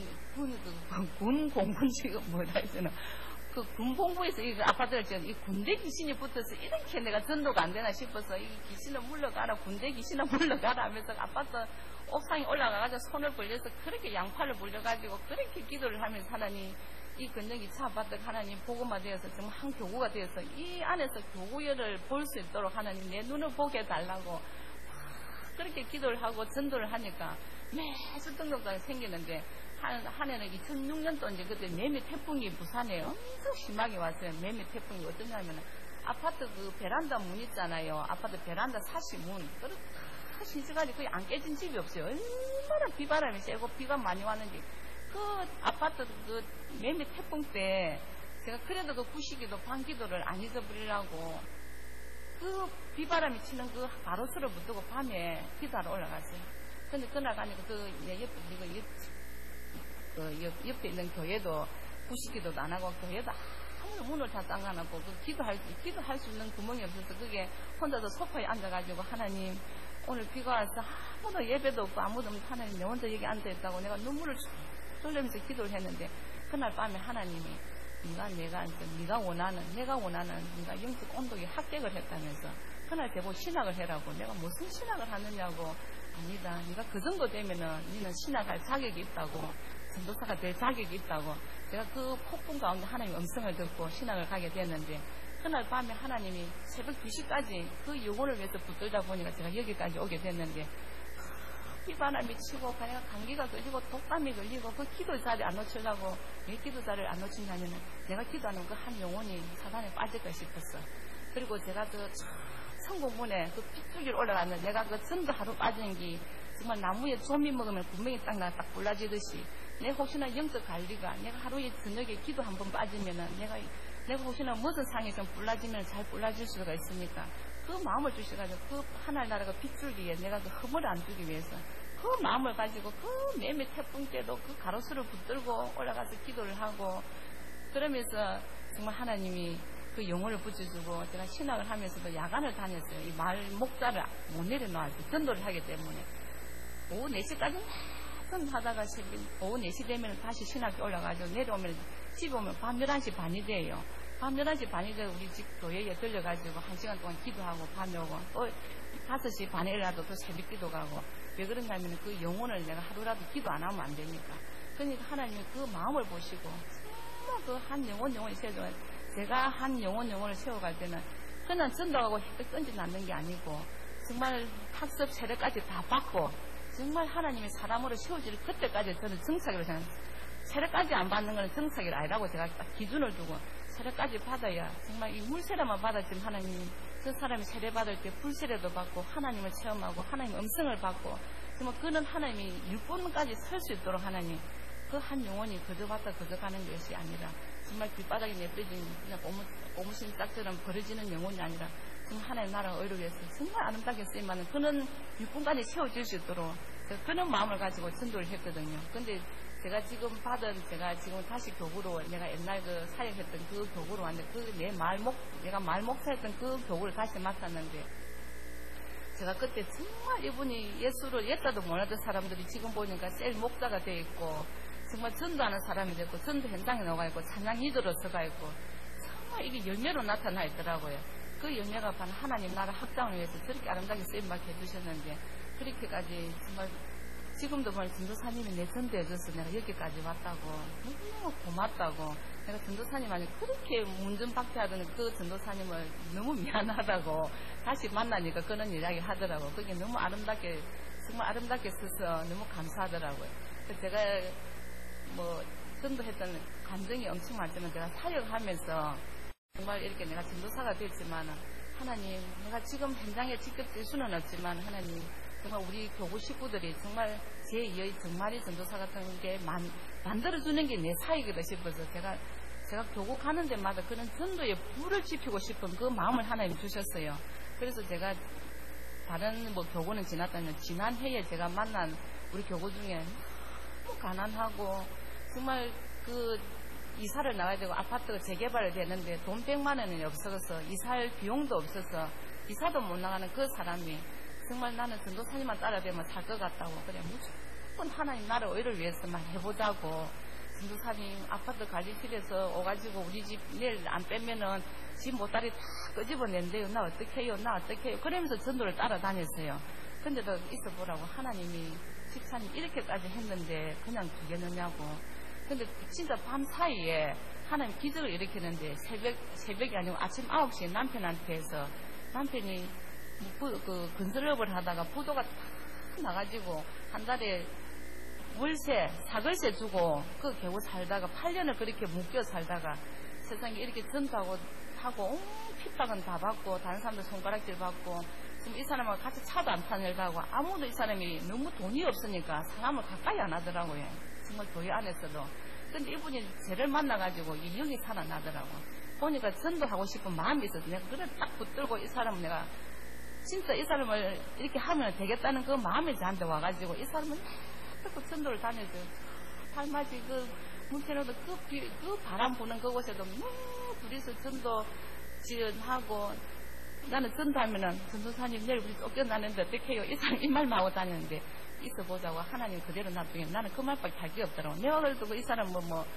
군 공군 지금 뭐라 해서는 그 군본부에서 이 아파트를 지금 이 군대 귀신이 붙어서 이렇게 내가 전도가 안 되나 싶어서 이 귀신은 물러가라 군대 귀신은 물러가라 하면서 아파트 옥상에 올라가가지고 손을 벌려서 그렇게 양팔을 벌려가지고 그렇게 기도를 하면서 하나님 이 근정이 차 아파트 하나님 복음화 되어서 정말 한 교구가 되어서 이 안에서 교구열을 볼 수 있도록 하나님 내 눈을 보게 해달라고 그렇게 기도를 하고 전도를 하니까 매주 등록장이 생기는데 한 해는 2006년도 그때 매미 태풍이 부산에 엄청 심하게 왔어요. 매미 태풍이 어떠냐면 아파트 그 베란다 문 있잖아요. 아파트 베란다 사시 문 그렇게 다 신세가지 거의 안 깨진 집이 없어요. 얼마나 비바람이 세고 비가 많이 왔는지 그 아파트 그 매미 태풍 때 제가 그래도 그 구시기도 반기도를 안 잊어버리려고 그 비바람이 치는 그 가로수를 붙들고 밤에 기도하러 올라갔어요. 근데 그날 가니까 옆에 있는 교회도 구시기도도 안 하고 교회도 아무도 문을 다 잠가놓고 그 기도할 수 있는 구멍이 없어서 그게 혼자서 소파에 앉아가지고 하나님 오늘 비가 와서 아무도 예배도 없고 아무도 없는데 하나님 내 혼자 여기 앉아있다고 내가 눈물을 흘리면서 기도를 했는데 그날 밤에 하나님이 네가 원하는 네가 영적 온도에 합격을 했다면서 그날 대보고 신학을 해라고 내가 무슨 신학을 하느냐고 아니다 네가 그 정도 되면은 너는 신학할 자격이 있다고 전도사가 될 자격이 있다고 제가 그 폭풍 가운데 하나님의 음성을 듣고 신학을 가게 됐는데 그날 밤에 하나님이 새벽 2시까지 그 영혼을 위해서 붙들다 보니까 제가 여기까지 오게 됐는데 비바람이 치고 그냥 감기가 걸리고 독감이 걸리고 그 기도 자리 안 놓치려고 왜 기도 자리를 안 놓치냐면 내가 기도하는 그 한 영혼이 사단에 빠질까 싶었어. 그리고 제가 그 성공문에 그 피투기를 올라갔는데 내가 그 전도 하루 빠진 게 정말 나무에 조미 먹으면 분명히 딱 불라지듯이 내 혹시나 영적 관리가 내가 하루에 저녁에 기도 한 번 빠지면은 내가 혹시나 무슨 상이 좀 불라지면 잘 불라질 수가 있으니까 그 마음을 주셔가지고 그 하늘나라가 빗줄기에 내가 그 허물을 안 주기 위해서 그 마음을 가지고 그 매매 태풍 때도 그 가로수를 붙들고 올라가서 기도를 하고 그러면서 정말 하나님이 그 영혼을 붙여주고 제가 신학을 하면서도 야간을 다녔어요. 이 마을 목자를 못 내려놓았어요. 전도를 하기 때문에 오후 4시까지 하다가 오후 4시 되면 다시 신학교 올라가죠. 내려오면 집에 오면 밤 11시 반이 돼요. 밤 11시 반이 돼서 우리 집 교회에 들려가지고 1시간 동안 기도하고 밤에 오고 또 5시 반에 일어나도 또 새벽 기도 가고 왜 그런가 하면 그 영혼을 내가 하루라도 기도 안 하면 안 되니까 그러니까 하나님이 그 마음을 보시고 정말 그 한 영혼이 세워줘요. 제가 한 영혼을 세워갈 때는 그냥 전도하고 획득 던지 않는 게 아니고 정말 학습 세례까지 다 받고 정말 하나님이 사람으로 세워질 그때까지 저는 정착이라고 생각해요. 세례까지 안 받는 건 정착이 아니라고 제가 딱 기준을 두고 세례까지 받아야 정말 이 물세례만 받았지만 하나님이 그 사람이 세례 받을 때 불세례도 받고 하나님을 체험하고 하나님의 음성을 받고 정말 그는 하나님이 육본까지 설 수 있도록 하나님 그 한 영혼이 거저받다 거저가는 것이 아니라 정말 길바닥에 내버려진 그냥 고무신 짝처럼 버려지는 영혼이 아니라 정말 하나님 나라가 의를 위해서 정말 아름답게 쓰임받는 그는 육군까지 세워질 수 있도록 그런 마음을 가지고 전도를 했거든요. 근데 제가 지금 다시 교구로 내가 옛날 그 사역했던 그 교구로 왔는데 내가 말목사했던 그 교구를 다시 맡았는데 제가 그때 정말 이분이 예수를 옛다도 몰랐던 사람들이 지금 보니까 제일 목자가 돼 있고 정말 전도하는 사람이 됐고 전도 현장에 나가 있고 찬양 리더로 서가 있고 정말 이게 열매로 나타나 있더라고요. 그 열매가 바로 하나님 나라 확장을 위해서 저렇게 아름답게 쓰임받게 해주셨는데 그렇게까지 정말 지금도 말 전도사님이 내 전도해줘서 내가 여기까지 왔다고 너무 고맙다고 내가 전도사님한테 그렇게 문전박대하던 그 전도사님을 너무 미안하다고 다시 만나니까 그런 이야기 하더라고. 그게 너무 아름답게 정말 아름답게 써서 너무 감사하더라고요. 그래서 제가 전도했던 감정이 엄청 많지만 제가 사역하면서 정말 이렇게 내가 전도사가 됐지만 하나님 내가 지금 현장에 직접 될 수는 없지만 하나님 정말 우리 교구 식구들이 정말 제2의 정말이 전도사 같은 게 만들어주는 게 내 사역이다 싶어서 제가 교구 가는 데마다 그런 전도의 불을 지피고 싶은 그 마음을 하나님 주셨어요. 그래서 제가 다른 교구는 지났다면 지난 해에 제가 만난 우리 교구 중에 너무 가난하고 정말 그 이사를 나가야 되고 아파트가 재개발이 되는데 돈 100만 원이 없어서 이사할 비용도 없어서 이사도 못 나가는 그 사람이 정말 나는 전도사님만 따라되면 살 것 같다고 그래 무조건 하나님 나라 의를 위해서만 해보자고 전도사님 아파트 관리실에서 오가지고 우리 집 내일 안 빼면은 집 못다리 다 끄집어낸대요. 나 어떻게 해요 그러면서 전도를 따라다녔어요. 근데도 있어보라고 하나님이 집사님 이렇게까지 했는데 그냥 두겠느냐고. 근데 진짜 밤 사이에 하나님 기적을 일으키는데 새벽이 아니고 아침 9시에 남편한테서 남편이 그 건설업을 하다가 부도가 탁 나가지고 한 달에 사글세 주고 그 겨우 살다가 8년을 그렇게 묶여 살다가 세상에 이렇게 전도하고 하고 핍박은 다 받고 다른 사람들 손가락질 받고 지금 이 사람하고 같이 차도 안 타내려고 아무도 이 사람이 너무 돈이 없으니까 사람을 가까이 안 하더라고요. 정말 교회 안에서도. 근데 이분이 쟤를 만나가지고 이 영이 살아나더라고. 보니까 전도하고 싶은 마음이 있어서 내가 그래 딱 붙들고 이 사람은 내가 진짜 이 사람을 이렇게 하면 되겠다는 그 마음이 저한테 와가지고 이 사람은 자꾸 전도를 다녀서 달맞이 그 문태로도 그 바람 부는 그곳에도 둘이서 전도 지원하고 나는 전도하면은 전도사님 내일 우리 쫓겨나는데 어떻게 해요? 이 사람 이 말만 하고 다녔는데 있어보자고 하나님 그대로 놔두면 나는 그 말밖에 할 게 없더라고. 내가 그래도 이 사람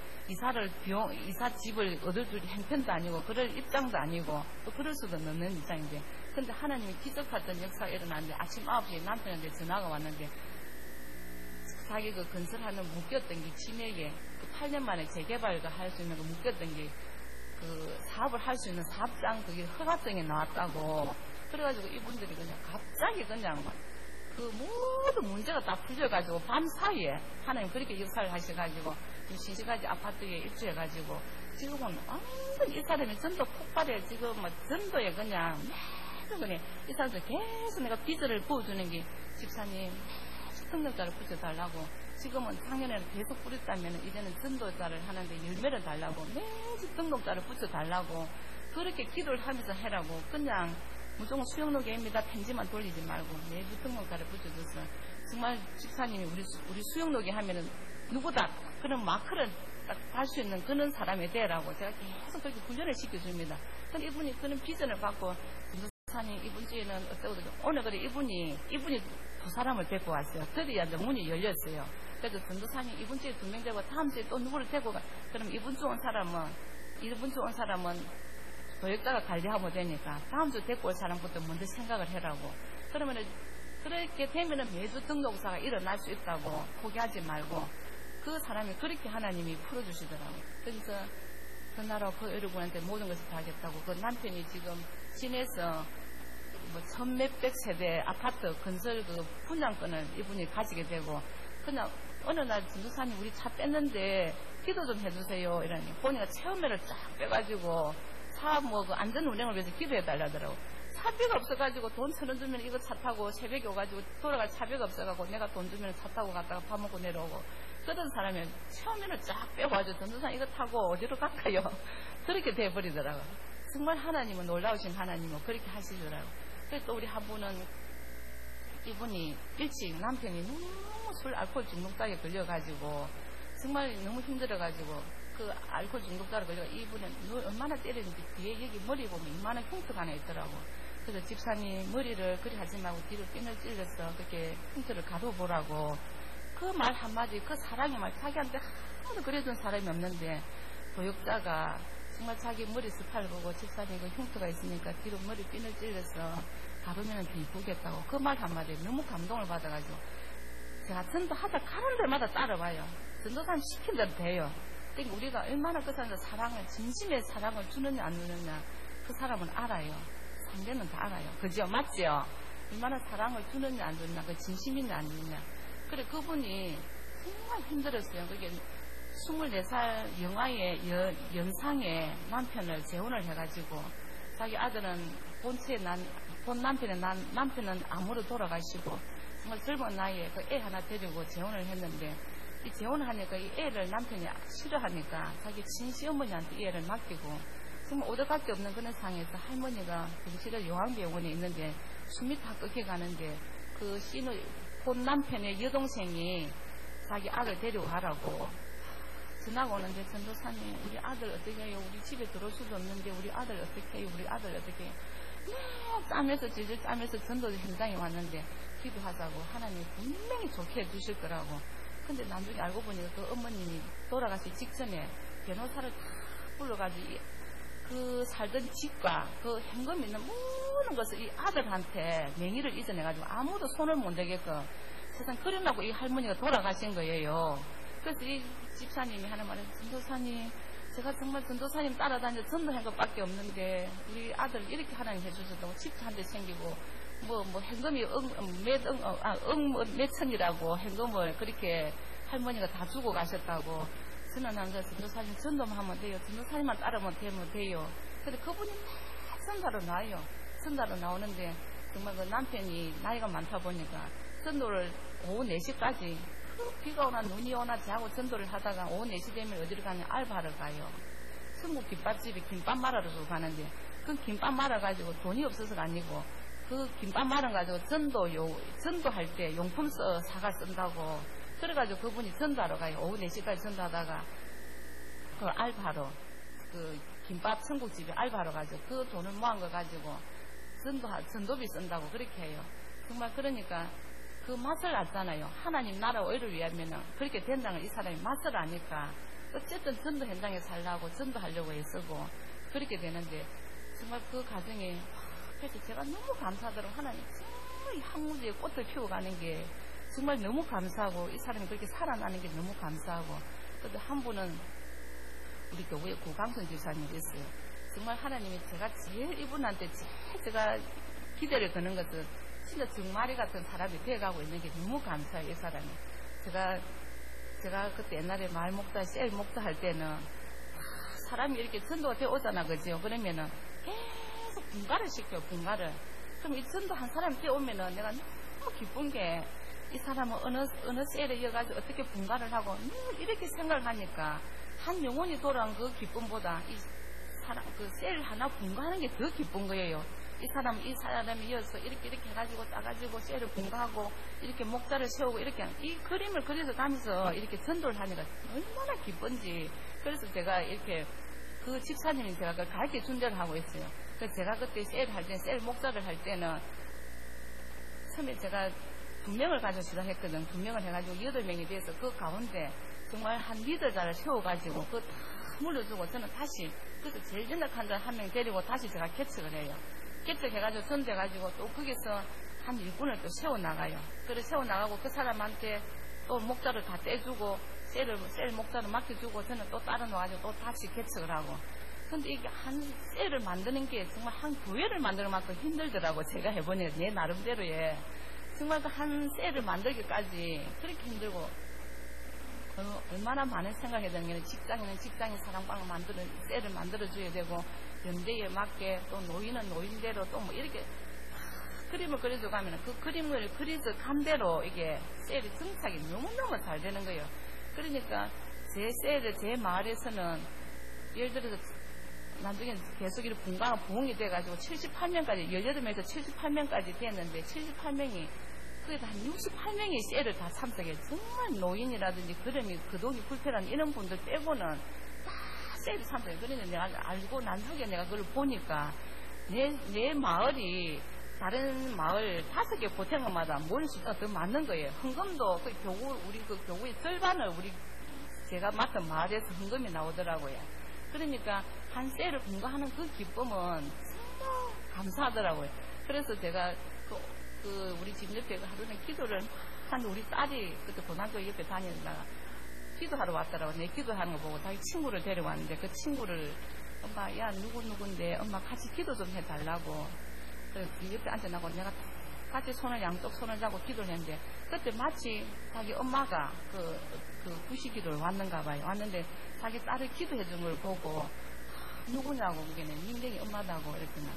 이사 집을 얻을 줄 형편도 아니고 그럴 입장도 아니고 또 그럴 수도 없는 입장인데 근데 하나님이 기적 같은 역사가 일어났는데 아침 9시에 남편한테 전화가 왔는데 자기 그 건설하는 묶였던 게 치매에 그 8년 만에 재개발을 할 수 있는 거 묶였던 게 그 사업을 할 수 있는 사업장 그게 허가증이 나왔다고 그래가지고 이분들이 그냥 갑자기 그냥 그 모든 문제가 다 풀려가지고 밤 사이에 하나님 그렇게 역사를 하셔가지고 시시가지 아파트에 입주해가지고 지금은 완전 이 사람이 전도 폭발해. 지금 뭐 전도에 그냥 매주 그냥 이 사람들 계속 내가 빚을 부어주는 게 집사님 등록자를 붙여달라고. 지금은 작년에는 계속 뿌렸다면 이제는 전도자를 하는데 열매를 달라고 매주 등록자를 붙여달라고 그렇게 기도를 하면서 해라고. 그냥 무조건 수영노교입니다. 편지만 돌리지 말고 매주 등록자를 붙여줘서 정말 집사님이 우리 수영노교 하면은 누구다 그런 마크를 딱 달 수 있는 그런 사람이 되라고 제가 계속 그렇게 훈련을 시켜줍니다. 근데 이분이 그런 비전을 받고 전도사님 이번 주에는 어떠고 오늘 그래 이분이 두 사람을 데리고 왔어요. 드디어 이제 문이 열렸어요. 그래서 전도사님 이번 주에 2명 되고 다음 주에 또 누구를 데리고 가. 그럼 이번 주 온 사람은 교역자가 관리하면 되니까 다음 주 데리고 올 사람부터 먼저 생각을 해라고. 그러면은 그렇게 되면은 매주 등록사가 일어날 수 있다고 포기하지 말고 그 사람이 그렇게 하나님이 풀어주시더라고요. 그래서 전화로 그 여러분한테 모든 것을 다 하겠다고. 그 남편이 지금 시내에서 뭐 1000몇백 세대 아파트 건설 그 분양권을 이분이 가지게 되고 그냥 어느 날 전도사님 우리 차 뺐는데 기도 좀 해주세요 이러니 보니까 체험회를 쫙 빼가지고 차 뭐 그 안전 운행을 위해서 기도해 달라더라고. 차비가 없어가지고 돈 1,000원 주면 이거 차 타고 새벽에 오가지고 돌아갈 차비가 없어가지고 내가 돈 주면 차 타고 갔다가 밥 먹고 내려오고 그런 사람이 체험회를 쫙 빼고 아주 전도사님 이거 타고 어디로 갈까요? 그렇게 돼버리더라고. 정말 하나님은 놀라우신 하나님은 그렇게 하시더라고. 그래서 또 우리 한 분은 이분이 일찍 남편이 너무 술 알코올 중독자에 걸려가지고 정말 너무 힘들어가지고 그 알코올 중독자로 걸려가지고 이분은 얼마나 때렸는지 뒤에 여기 머리 보면 이만한 흉터가 하나 있더라고. 그래서 집사님 머리를 그리 하지 말고 뒤로 핀을 찔러서 그렇게 흉터를 가둬보라고 그 말 한마디 그 사랑의 말 자기한테 하나도 그래준 사람이 없는데 교육자가 정말 자기 머리 스타일 보고 집사님 그 흉터가 있으니까 뒤로 머리 핀을 찔러서 가보면 더 이쁘겠다고 그 말 한마디에 너무 감동을 받아가지고 제가 전도하다 가는 데마다 따라와요. 전도사님 시킨 대로 돼요. 그러니까 우리가 얼마나 그 사람들 사랑을 진심의 사랑을 주느냐 안 주느냐 그 사람은 알아요. 상대는 다 알아요. 그죠? 맞죠? 얼마나 사랑을 주느냐 안 주느냐 그 진심이냐 안 주느냐. 그래 그분이 정말 힘들었어요. 그게 24살 영아의 연상에 남편을 재혼을 해가지고 자기 아들은 본 남편은 암으로 돌아가시고 정말 젊은 나이에 그 애 하나 데리고 재혼을 했는데 이 재혼을 하니까 이 애를 남편이 싫어하니까 자기 친시어머니한테 이 애를 맡기고 정말 오덕밖에 없는 그런 상황에서 할머니가 병실에 요양병원에 있는데 숨이 다 끊겨가는데 그 본 남편의 여동생이 자기 아들 데려가라고 전화가 오는데 전도사님 우리 아들 어떻게 해요? 우리 집에 들어올 수도 없는데 우리 아들 어떻게 해요? 우리 아들 어떻게 해요? 짬에서 질질 짜면서 전도 현장에 왔는데 기도하자고 하나님 분명히 좋게 해주실 거라고. 근데 나중에 알고 보니까 그 어머님이 돌아가시 직전에 변호사를 다 불러가지고 그 살던 집과 그 현금 있는 모든 것을 이 아들한테 명의를 이전해가지고 아무도 손을 못 대게끔 세상 그러려고 이 할머니가 돌아가신 거예요. 그래서 이 집사님이 하는 말은 전도사님 제가 정말 전도사님 따라다녀 전도한 것밖에 없는데 우리 아들 이렇게 하나님 해주셨다고 집도 한 대 생기고 뭐 현금이 몇 천이라고 현금을 그렇게 할머니가 다 주고 가셨다고. 저는 항상 전도사님 전도만 하면 돼요. 전도사님만 따르면 되면 돼요. 근데 그분이 전도로 나와요. 전도로 나오는데 정말 그 남편이 나이가 많다 보니까 전도를 오후 4시까지 비가 오나 눈이 오나 자고 전도를 하다가 오후 4시 되면 어디로 가냐 알바를 가요. 전국 김밥집에 김밥 말아러 가는데 그 김밥 말아가지고 돈이 없어서가 아니고 그 김밥 말아가지고 전도할 때 용품 사가 쓴다고. 그래가지고 그분이 전도하러 가요. 오후 4시까지 전도하다가 그 알바로 그 김밥 천국집에 알바로 가지고 그 돈을 모은 거 가지고 전도비 쓴다고 그렇게 해요. 정말 그러니까 그 맛을 알잖아요. 하나님 나라 의를 위하면 그렇게 된다는 이 사람이 맛을 아니까 어쨌든 전도 현장에 살라고 전도하려고 애쓰고 그렇게 되는데 정말 그 가정에 그래서 제가 너무 감사하더라고요. 하나님 정말 이 항무지에 꽃을 피워가는 게 정말 너무 감사하고 이 사람이 그렇게 살아나는 게 너무 감사하고. 근데 한 분은 우리 교회 구강선 집사님이 있어요. 정말 하나님이 제가 제일 이분한테 제가 기대를 거는 것은 진짜 정마리 같은 사람이 되어가고 있는 게 너무 감사해요, 이 사람이. 제가 그때 옛날에 말 목자, 셀 목자 할 때는 사람이 이렇게 전도가 되어 오잖아, 그죠? 그러면은 계속 분가를 시켜요, 분가를. 그럼 이 전도 한 사람이 되어 오면은 내가 너무 기쁜 게 이 사람은 어느 셀에 이어가지고 어떻게 분가를 하고 이렇게 생각을 하니까 한 영혼이 돌아온 그 기쁨보다 이 사람, 그 셀 하나 분가하는 게 더 기쁜 거예요. 이 사람이 이어서 이렇게 해가지고 따가지고 셀을 분가하고 이렇게 목자를 세우고 이렇게 이 그림을 그려서 가면서 이렇게 전도를 하니까 얼마나 기쁜지. 그래서 제가 이렇게 그 집사님이 제가 그걸 가르쳐 준 대로 하고 있어요. 그래서 제가 그때 셀 목자를 할 때는 처음에 제가 2명을 가지고 시작했거든. 2명을 해가지고 8명이 돼서 그 가운데 정말 한 리더자를 세워가지고 그거 다 물려주고 저는 다시 그래서 제일 연락한 사람 1명 데리고 다시 제가 개척을 해요. 개척해가지고 전돼가지고 또 거기서 한 일꾼을 또 세워나가요. 그래 세워나가고 그 사람한테 또 목자를 다 떼주고 셀 목자를 맡겨주고 저는 또 따로 나와가지고 또 다시 개척을 하고. 근데 이게 한 셀을 만드는 게 정말 한 교회를 만드는 만큼 힘들더라고. 제가 해보니 내 나름대로에 정말 그 한 셀을 만들기까지 그렇게 힘들고 얼마나 많은 생각해야 되는 게 직장인은 직장인 사랑방을 셀을 만들어줘야 되고 연대에 맞게 또 노인은 노인대로 또 뭐 이렇게 그림을 그려줘 가면 그 그림을 그려서 간 대로 이게 셀이 정착이 너무너무 잘 되는 거예요. 그러니까 제 마을에서는 예를 들어서 나중에 계속 이렇게 분가가 부흥이 돼가지고 78명까지 18명에서 78명까지 됐는데 78명이 그래도 한 68명이 셀을 다 참석해. 정말 노인이라든지 거동이 불편한 이런 분들 빼고는 다 셀을 참석해. 그러니 내가 알고 나중에 내가 그걸 보니까 내 마을이 다른 마을 5개 보태마다 모인 수가 더 많은 거예요. 헌금도 우리 그 교구의 절반을 제가 맡은 마을에서 헌금이 나오더라고요. 그러니까 한 셀을 분가하는 그 기쁨은 정말 감사하더라고요. 그래서 제가 우리 집 옆에 하루는 기도를 한 우리 딸이 그때 고등학교 옆에 다니다가 기도하러 왔더라고. 내 기도하는 거 보고 자기 친구를 데려왔는데 그 친구를 엄마 야 누군데 엄마 같이 기도 좀 해달라고. 그래서 옆에 앉아나고 내가 같이 양쪽 손을 잡고 기도를 했는데 그때 마치 자기 엄마가 그 구시기도를 왔는가 봐요. 왔는데 자기 딸을 기도해준 걸 보고 누구냐고 그게는 민경이 엄마다고 이랬더니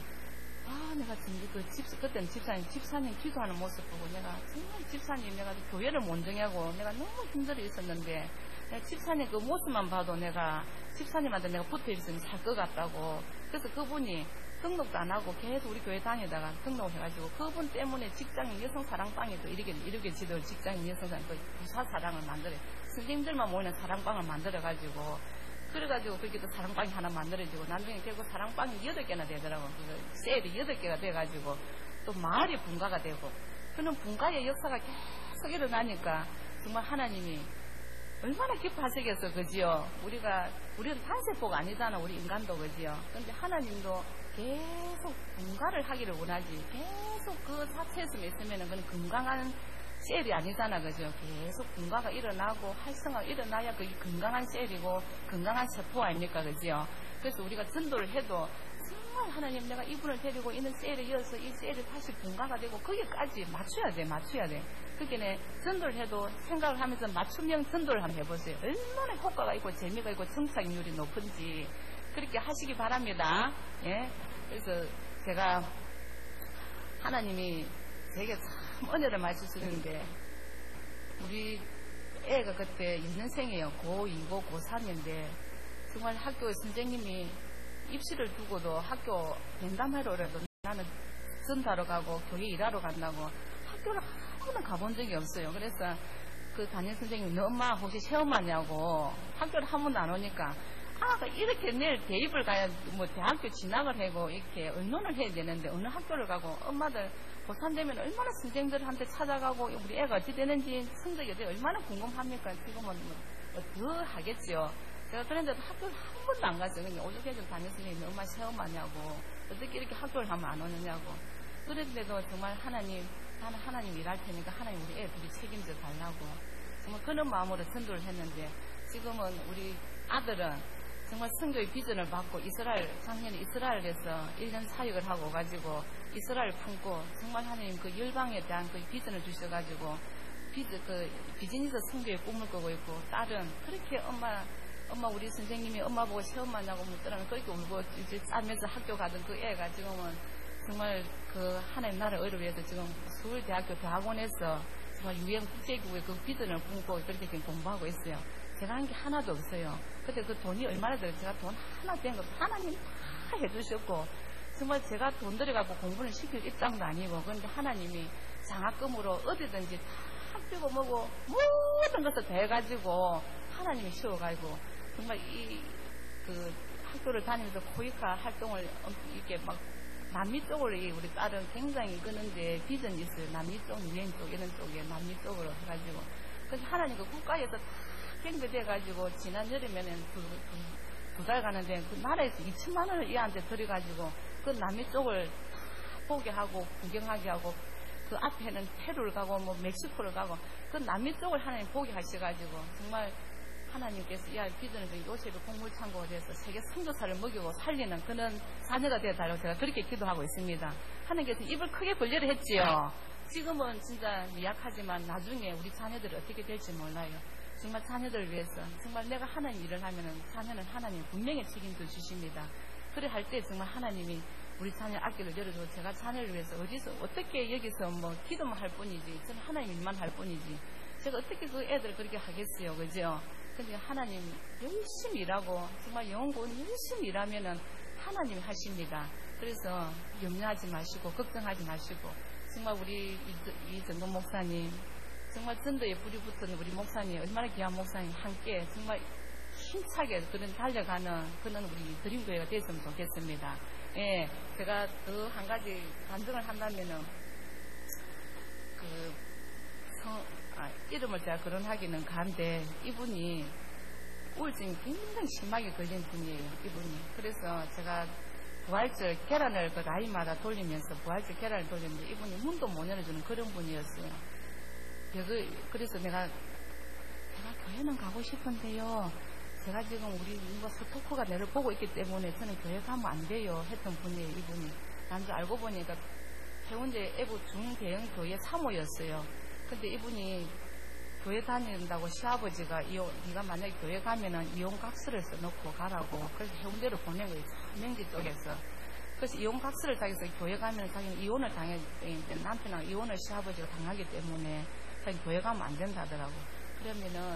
내가 그때는 집사님 기도하는 모습 보고 내가 정말 집사님 내가 교회를 못 정하고 내가 너무 힘들어 있었는데 내가 집사님 그 모습만 봐도 내가 집사님한테 내가 붙어 있으면 살 것 같다고. 그래서 그분이 등록도 안 하고 계속 우리 교회 다니다가 등록해가지고 그분 때문에 직장인 여성사랑방이 또 이렇게 지도 직장인 여성사랑 또 부사사랑을 만들어요. 선생님들만 모이는 사랑방을 만들어가지고 그래가지고 그렇게 또 사랑방이 하나 만들어지고 나중에 결국 사랑방이 8개나 되더라고. 셀이 8개가 돼가지고 또 마을이 분가가 되고 그런 분가의 역사가 계속 일어나니까 정말 하나님이 얼마나 기뻐하시겠어, 그지요? 우리는 탄세포가 아니잖아, 우리 인간도, 그지요? 근데 하나님도 계속 분가를 하기를 원하지. 계속 그 사체에서 있으면은 그건 건강한 셀이 아니잖아, 그죠? 계속 분가가 일어나고 활성화가 일어나야 그게 건강한 셀이고 건강한 세포 아닙니까, 그죠? 그래서 우리가 전도를 해도 정말 하나님 내가 이분을 데리고 있는 셀에 이어서 이 셀이 다시 분가가 되고 거기까지 맞춰야 돼. 그게 전도를 해도 생각을 하면서 맞춤형 전도를 한번 해보세요. 얼마나 효과가 있고 재미가 있고 정착률이 높은지 그렇게 하시기 바랍니다. 예? 그래서 제가 하나님이 제게 참 은혜를 많이 주시는데 우리 애가 그때 6년생이에요. 고2고 고3인데 정말 학교에 선생님이 입시를 두고도 학교 면담하러라도 나는 전도하러 가고 교회 일하러 간다고 학교를 한 번은 가본 적이 없어요. 그래서 그 담임 선생님이 너 엄마 혹시 시험하냐고 학교를 한 번도 안 오니까 이렇게 내일 대입을 가야 뭐 대학교 진학을 하고 이렇게 의논을 해야 되는데 어느 학교를 가고 엄마들 고3 되면 얼마나 선생들한테 찾아가고 우리 애가 어떻게 되는지 성적이 어떻게 얼마나 궁금합니까? 지금은 더 하겠죠. 제가 그런데도 학교를 한 번도 안 갔어요. 그냥 오죽해서 담임 선생님이 엄마 시험하냐고 어떻게 이렇게 학교를 하면 안 오느냐고. 그런데도 정말 하나님 일할 테니까 하나님 우리 애 둘이 책임져 달라고 정말 그런 마음으로 전도를 했는데 지금은 우리 아들은 정말 선교의 비전을 받고 작년에 이스라엘에서 1년 사역을 하고 가지고 이스라엘 품고 정말 하나님 그 열방에 대한 그 비전을 주셔가지고 비즈니스 선교의 꿈을 꾸고 있고 딸은 그렇게 엄마 우리 선생님이 엄마 보고 시험 만나고 묻더라면 그렇게 울고 이제 싸면서 학교 가던 그 애가 지금은 정말 그 하나님 나라 의를 위해서 지금 서울대학교 대학원에서 정말 유엔 국제기구의 그 비전을 꿈꾸고 그렇게 지금 공부하고 있어요. 제가 한 게 하나도 없어요. 근데 그 돈이 얼마나 들어요? 제가 돈 하나 된 거 하나님 다 해주셨고 정말 제가 돈 들여갖고 공부를 시킬 입장도 아니고 그런데 하나님이 장학금으로 어디든지 다 학비고 뭐고 모든 것을 다 해가지고 하나님이 씌워가지고 정말 그 학교를 다니면서 코이카 활동을 이렇게 막 남미 쪽으로 우리 딸은 굉장히 끄는데 비전이 있어요. 남미 쪽, 유엔 쪽 이런 쪽에 남미 쪽으로 해가지고 그래서 하나님 그 국가에서 다 갱배돼가지고 지난 여름에는 두 달 가는데 그 나라에서 2천만 원을 얘한테 들여가지고 그 남미 쪽을 다 보게 하고 구경하게 하고 그 앞에는 페루를 가고 뭐 멕시코를 가고 그 남미 쪽을 하나님 보게 하셔가지고 정말 하나님께서 이 비전을 요셉의 곡물창고가 돼서 세계 선교사를 먹이고 살리는 그런 자녀가 되어달라고 제가 그렇게 기도하고 있습니다. 하나님께서 입을 크게 벌려를 했지요. 지금은 진짜 미약하지만 나중에 우리 자녀들이 어떻게 될지 몰라요. 정말 자녀들을 위해서 정말 내가 하나님 일을 하면은 자녀는 하나님 분명히 책임도 주십니다. 그래 할 때 정말 하나님이 우리 자녀 앞길을 열어주고 제가 자녀를 위해서 어디서 어떻게 여기서 뭐 기도만 할 뿐이지 저는 하나님 일만 할 뿐이지 제가 어떻게 그 애들 그렇게 하겠어요. 그죠? 근데 하나님 열심히 일하고 정말 영혼군 열심히 일하면은 하나님이 하십니다. 그래서 염려하지 마시고 걱정하지 마시고 정말 우리 이정돈 목사님 정말 전도에 불이 붙은 우리 목사님 얼마나 귀한 목사님 함께 정말 힘차게 그런 달려가는 그런 우리 드림교회가 됐으면 좋겠습니다. 예, 제가 더 한 가지 간증을 한다면은 이름을 제가 거론하기는 간데 이분이 우울증이 굉장히 심하게 걸린 분이에요. 이분이. 그래서 제가 부활절 계란을 그 나이마다 돌리면서 부활절 계란을 돌리는데 이분이 문도 못 열어주는 그런 분이었어요. 그래서 제가 교회는 가고 싶은데요. 제가 지금 우리 누가 스토커가 내를 보고 있기 때문에 저는 교회 가면 안 돼요. 했던 분이에요. 이분이. 난도 알고 보니까 해운대 애부 중대형 교회 사모였어요. 근데 이분이 교회 다닌다고 시아버지가 네가 만약에 교회 가면은 이혼각서를 써놓고 가라고 그래서 해운대로 보낸 거예요. 명지 쪽에서. 그래서 이혼각서를 자기서 교회 가면 자기는 이혼을 당했는데 남편하고 이혼을 시아버지가 당하기 때문에 자기 교회 가면 안 된다더라고. 그러면은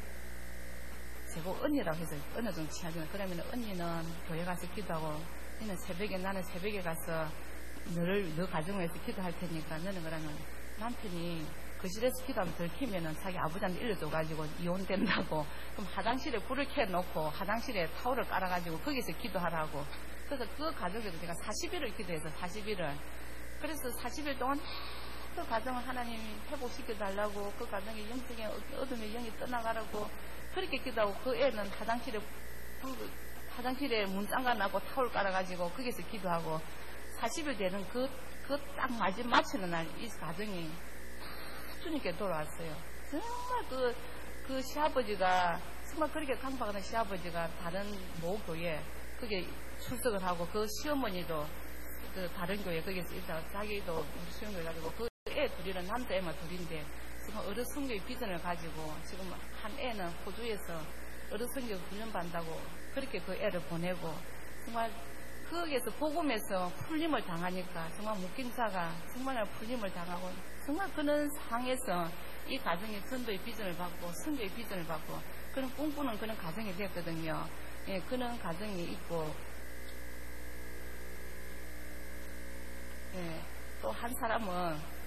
제가 언니라고 해서 어느 정도 친하잖아. 그러면 언니는 교회 가서 기도하고 나는 새벽에 가서 너 가정을 위해서 기도할 테니까 너는 그러면 남편이 거실에서 기도하면 들키면은 자기 아버지한테 일러줘가지고 이혼된다고. 그럼 화장실에 불을 켜놓고 화장실에 타올을 깔아가지고 거기서 기도하라고. 그래서 그 가정에도 제가 40일을 기도해서 40일을. 그래서 40일 동안 그 가정을 하나님이 회복시켜달라고 그 가정의 영적인 어둠의 영이 떠나가라고 그렇게 기도하고 그 애는 화장실에 문 잠가놔고 타올 깔아가지고 거기서 기도하고 40일 되는 그 딱 마치는 날 이 가정이 주님께 돌아왔어요. 정말 그 시아버지가 정말 그렇게 강박하는 시아버지가 다른 모 교회 그게 출석을 하고 그 시어머니도 그 다른 교회 거기서 있다가 자기도 수영을 가지고 그 애 둘이는 남자애만 둘인데 지금 어르신교의 비전을 가지고 지금 한 애는 호주에서 어르신교 훈련받는다고 그렇게 그 애를 보내고 정말 거기에서 복음에서 풀림을 당하니까 정말 목김사가 정말 풀림을 당하고 정말 그런 상황에서 이 가정이 전도의 비전을 받고 선교의 비전을 받고 그런 꿈꾸는 그런 가정이 되었거든요. 예, 그런 가정이 있고 예, 또 한 사람은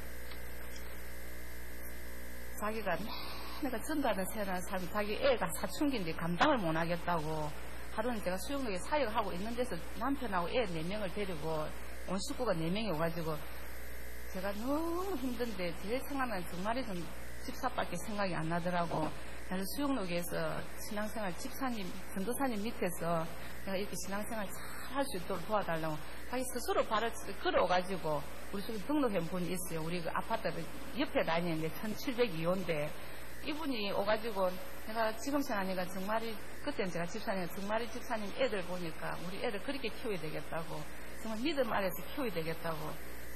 자기가 내가 전도하는 세라는 사람이 자기 애가 사춘기인데 감당을 못 하겠다고 하루는 제가 수영역에 사역을 하고 있는 데서 남편하고 애 4명을 데리고 온 식구가 4명이 오가지고 제가 너무 힘든데 제일 생각나는 정말이 집사밖에 생각이 안 나더라고. 나를 수영역에서 신앙생활 집사님, 전도사님 밑에서 내가 이렇게 신앙생활 잘 할 수 있도록 도와달라고 자기 스스로 발을 걸어오가지고 우리 속에 등록한 분이 있어요. 우리 그 아파트 옆에 다니는데 1702호인데 이분이 오가지고 내가 지금 생각하니까 정말이 그때는 제가 집사님 정말이 집사님 애들 보니까 우리 애들 그렇게 키워야 되겠다고 정말 믿음 아래서 키워야 되겠다고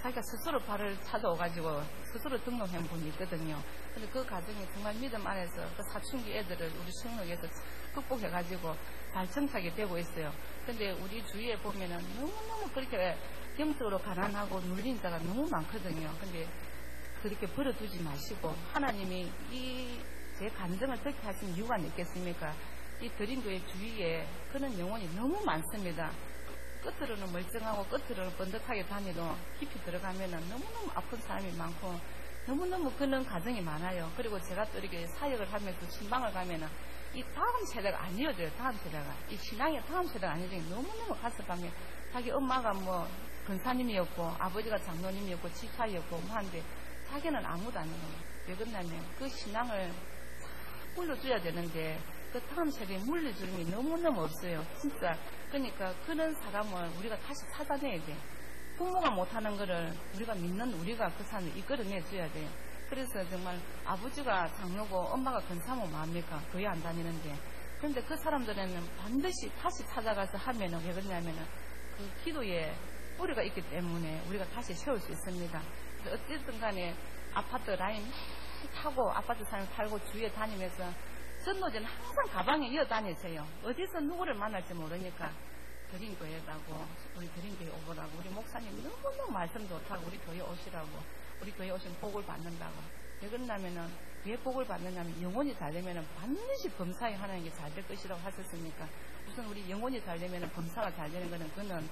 자기가 스스로 발을 찾아오가지고 스스로 등록한 분이 있거든요. 근데 그 과정이 정말 믿음 안에서 그 사춘기 애들을 우리 성록에서 극복해가지고 잘 정착이 되고 있어요. 근데 우리 주위에 보면은 너무너무 그렇게 영적으로 가난하고 눌린 자가 너무 많거든요. 근데 그렇게 버려두지 마시고 하나님이 이 제 감정을 그렇게 하신 이유가 있겠습니까? 이 드림교회 주위에 그런 영혼이 너무 많습니다. 끝으로는 멀쩡하고 끝으로는 번덕하게 다니도 깊이 들어가면은 너무너무 아픈 사람이 많고 너무너무 그런 가정이 많아요. 그리고 제가 또 이렇게 사역을 하면서 신방을 가면은 이 다음 세대가 안 이어져요. 다음 세대가. 이 신앙의 다음 세대가 안 이어져요. 너무너무 가슴방에 자기 엄마가 뭐 권사님이었고 아버지가 장로님이었고 지사였고 뭐 하는데 자기는 아무도 아니에요. 왜 그러냐면 그 신앙을 물려줘야 되는데 그 다음 세대에 물려주는 게 너무너무 없어요. 진짜. 그러니까 그런 사람을 우리가 다시 찾아내야 돼. 부모가 못하는 거를 우리가 믿는 우리가 그 사람을 이끌어내줘야 돼요. 그래서 정말 아버지가 장로고 엄마가 권사면 뭐합니까? 교회 안 다니는데. 그런데 그 사람들은 반드시 다시 찾아가서 하면은 왜 그러냐면은 그 기도에 뿌리가 있기 때문에 우리가 다시 세울 수 있습니다. 어쨌든 간에 아파트 라인 타고 아파트 살고 주위에 다니면서 전도제는 항상 가방에 이어 다니세요. 어디서 누구를 만날지 모르니까 드림교회라고 우리 드림교회 오보라고 우리 목사님 너무너무 말씀 좋다고 우리 교회 오시라고 우리 교회 오시면 복을 받는다고. 왜 그러냐면은 왜 복을 받느냐면 영혼이 잘 되면은 반드시 범사에 하는 게 잘 될 것이라고 하셨으니까 우선 우리 영혼이 잘 되면은 범사가 잘 되는 거는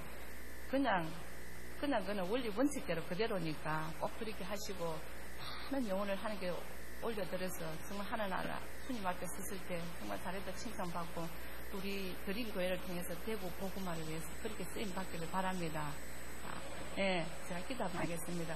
그는 그는 원리 원칙대로 그대로니까 꼭 그렇게 하시고 많은 영혼을 하는 게 올려드려서 정말 하나나라 주님 앞에 섰을 때 정말 잘했다 칭찬받고 우리 드림교회를 통해서 대구 복음화를 위해서 그렇게 쓰임 받기를 바랍니다. 예, 제가 기도 한번 하겠습니다.